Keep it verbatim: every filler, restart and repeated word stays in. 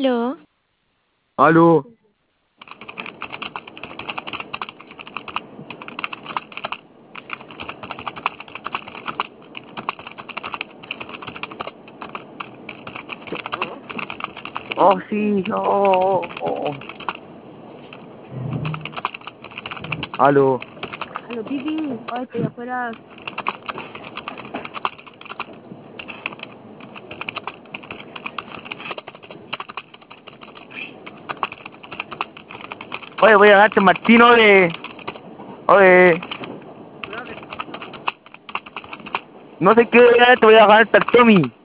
Aló, Aló. Oh, sí. Oh, oh, oh. Aló. A lo pipi, hoy estoy afuera. Oye, voy a ganarte Martín, oye. Oye. No sé qué voy a ganarte, voy a ganarte al Tommy.